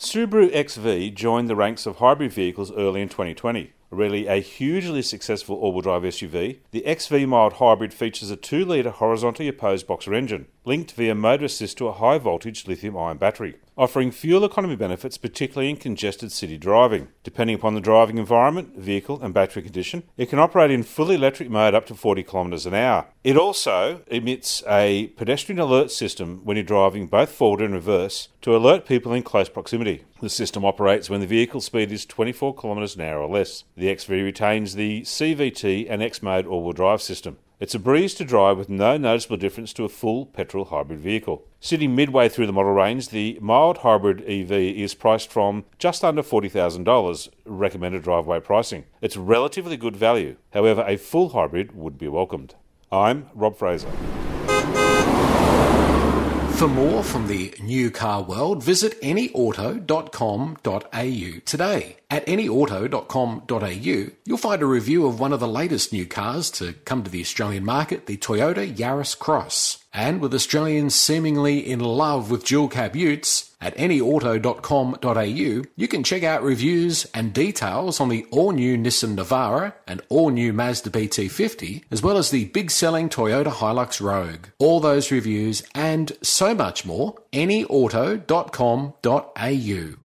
Subaru XV joined the ranks of hybrid vehicles early in 2020. Really a hugely successful all-wheel drive SUV, the XV Mild Hybrid features a 2-litre horizontally opposed boxer engine, linked via motor assist to a high-voltage lithium-ion battery, offering fuel economy benefits particularly in congested city driving. Depending upon the driving environment, vehicle and battery condition, it can operate in fully electric mode up to 40 km an hour. It also emits a pedestrian alert system when you're driving both forward and reverse to alert people in close proximity. The system operates when the vehicle speed is 24 km an hour or less. The XV retains the CVT and X-Mode all-wheel drive system. It's a breeze to drive with no noticeable difference to a full petrol hybrid vehicle. Sitting midway through the model range, the mild hybrid EV is priced from just under $40,000 recommended driveway pricing. It's relatively good value. However, a full hybrid would be welcomed. I'm Rob Fraser. For more from the new car world, visit anyauto.com.au today. At anyauto.com.au, you'll find a review of one of the latest new cars to come to the Australian market, the Toyota Yaris Cross. And with Australians seemingly in love with dual cab utes, at anyauto.com.au, you can check out reviews and details on the all-new Nissan Navara and all-new Mazda BT50, as well as the big-selling Toyota Hilux Rogue. All those reviews and so much more, anyauto.com.au.